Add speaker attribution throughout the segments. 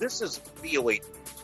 Speaker 1: This is VOA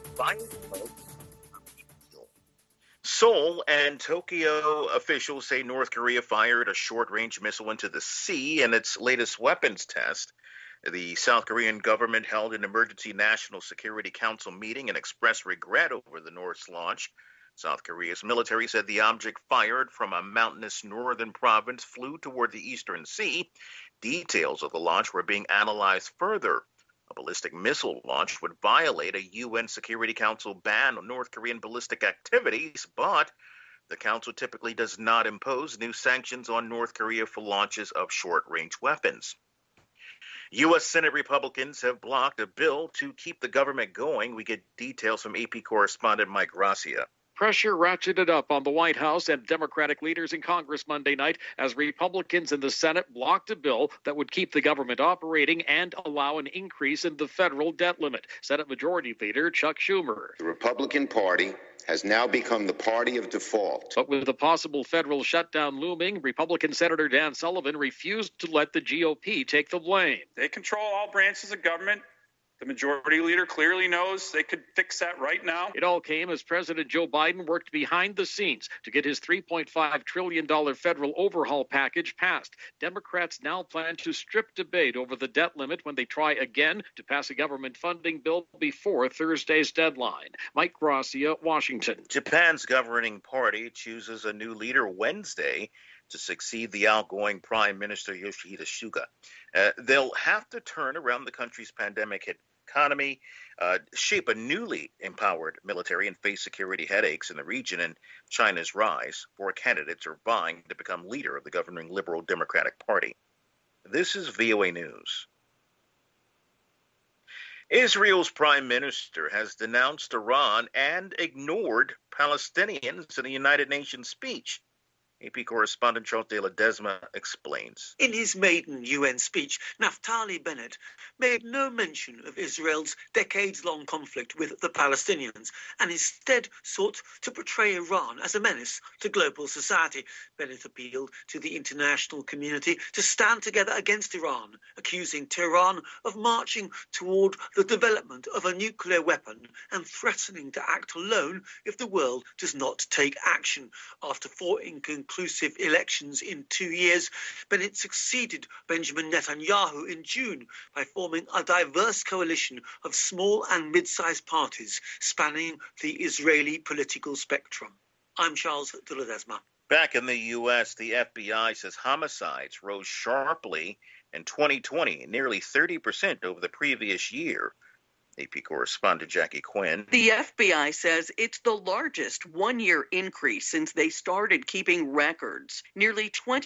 Speaker 1: Seoul and Tokyo officials say North Korea fired a short-range missile into the sea in its latest weapons test. The South Korean government held an emergency National Security Council meeting and expressed regret over the North's launch. South Korea's military said the object fired from a mountainous northern province flew toward the Eastern Sea. Details of the launch were being analyzed further. A ballistic missile launch would violate a UN Security Council ban on North Korean ballistic activities, but the Council typically does not impose new sanctions on North Korea for launches of short-range weapons. U.S. Senate Republicans have blocked a bill to keep the government going. We get details from AP correspondent Mike Gracia.
Speaker 2: Pressure ratcheted up on the White House and Democratic leaders in Congress Monday night as Republicans in the Senate blocked a bill that would keep the government operating and allow an increase in the federal debt limit. Senate Majority Leader Chuck Schumer.
Speaker 3: The Republican Party has now become the party of default.
Speaker 2: But with the possible federal shutdown looming, Republican Senator Dan Sullivan refused to let the GOP take the blame.
Speaker 4: They control all branches of government. The majority leader clearly knows they could fix that right now.
Speaker 2: It all came as President Joe Biden worked behind the scenes to get his $3.5 trillion federal overhaul package passed. Democrats now plan to strip debate over the debt limit when they try again to pass a government funding bill before Thursday's deadline. Mike Gracia, Washington.
Speaker 1: Japan's governing party chooses a new leader Wednesday to succeed the outgoing Prime Minister Yoshihide Suga. They'll have to turn around the country's pandemic-hit economy, shape a newly empowered military, and face security headaches in the region and China's rise. Four candidates are vying to become leader of the governing Liberal Democratic Party. This is VOA News. Israel's prime minister has denounced Iran and ignored Palestinians in a United Nations speech. AP correspondent Charles de Ledesma explains.
Speaker 5: In his maiden UN speech, Naftali Bennett made no mention of Israel's decades-long conflict with the Palestinians and instead sought to portray Iran as a menace to global society. Bennett appealed to the international community to stand together against Iran, accusing Tehran of marching toward the development of a nuclear weapon and threatening to act alone if the world does not take action. After 4 inconclusive elections in 2 years, Bennett succeeded Benjamin Netanyahu in June by forming a diverse coalition of small and mid-sized parties spanning the Israeli political spectrum. I'm Charles de Ledesma.
Speaker 1: Back in the U.S., the FBI says homicides rose sharply in 2020, nearly 30% over the previous year. AP correspondent Jackie Quinn.
Speaker 6: The FBI says it's the largest one-year increase since they started keeping records. Nearly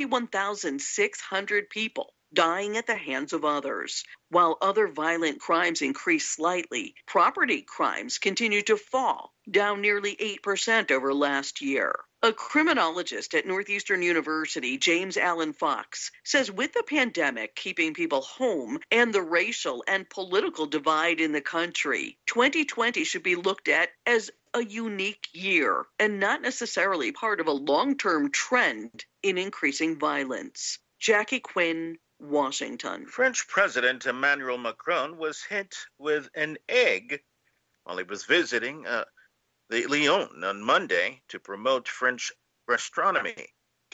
Speaker 6: 21,600 people dying at the hands of others. While other violent crimes increased slightly, property crimes continue to fall, down nearly 8% over last year. A criminologist at Northeastern University, James Allen Fox, says with the pandemic keeping people home and the racial and political divide in the country, 2020 should be looked at as a unique year and not necessarily part of a long-term trend in increasing violence. Jackie Quinn, Washington.
Speaker 1: French President Emmanuel Macron was hit with an egg while he was visiting the Lyon on Monday to promote French gastronomy.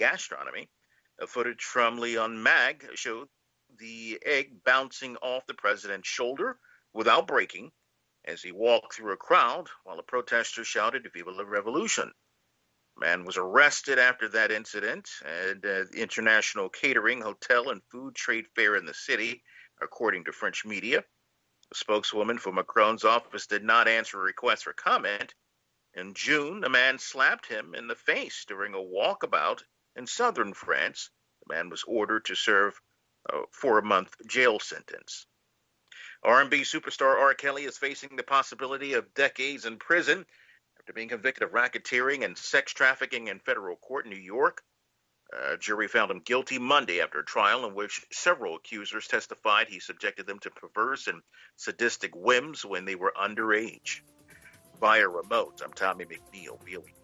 Speaker 1: A footage from Lyon Mag showed the egg bouncing off the president's shoulder without breaking as he walked through a crowd while a protester shouted, "Vive la Revolution." The man was arrested after that incident at the International Catering, Hotel, and Food Trade Fair in the city, according to French media. A spokeswoman for Macron's office did not answer a request for comment. In June, a man slapped him in the face during a walkabout in southern France. The man was ordered to serve a 4-month jail sentence. R&B superstar R. Kelly is facing the possibility of decades in prison after being convicted of racketeering and sex trafficking in federal court in New York. A jury found him guilty Monday after a trial in which several accusers testified he subjected them to perverse and sadistic whims when they were underage. Via remote, I'm Tommy McNeil, VOA